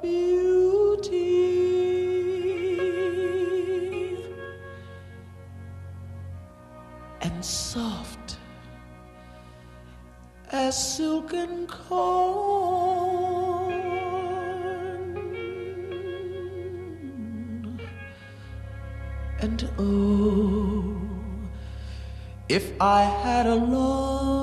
beauty and soft as silken corn. And oh, if I had a love